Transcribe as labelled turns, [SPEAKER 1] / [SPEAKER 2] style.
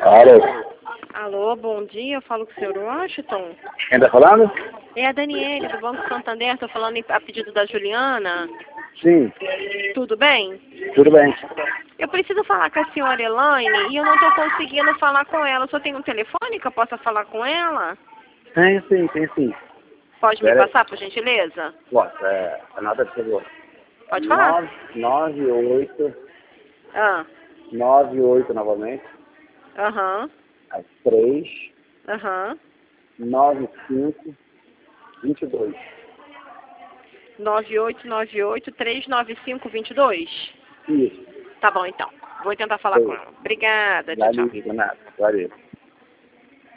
[SPEAKER 1] Alô?
[SPEAKER 2] Alô, bom dia, eu falo com o senhor Washington.
[SPEAKER 1] Quem tá falando?
[SPEAKER 2] É a Daniele, do Banco Santander, estou falando a pedido da Juliana.
[SPEAKER 1] Sim,
[SPEAKER 2] Tudo bem?
[SPEAKER 1] tudo bem.
[SPEAKER 2] Eu preciso falar com a senhora Elaine e eu não estou conseguindo falar com ela. O senhor tem um telefone que eu possa falar com ela?
[SPEAKER 1] Tem sim.
[SPEAKER 2] Pode me
[SPEAKER 1] Pera aí.
[SPEAKER 2] passar, por gentileza?
[SPEAKER 1] Posso, a nota de seguro.
[SPEAKER 2] Pode falar.
[SPEAKER 1] 98
[SPEAKER 2] Ah,
[SPEAKER 1] 98 novamente,
[SPEAKER 2] aham,
[SPEAKER 1] às 3,
[SPEAKER 2] aham.
[SPEAKER 1] 95, 22.
[SPEAKER 2] 9898-395-22.
[SPEAKER 1] Isso.
[SPEAKER 2] Tá bom, então. Vou tentar falar com ela. Obrigada, tchau, tchau.
[SPEAKER 1] Valeu, nada. Valeu.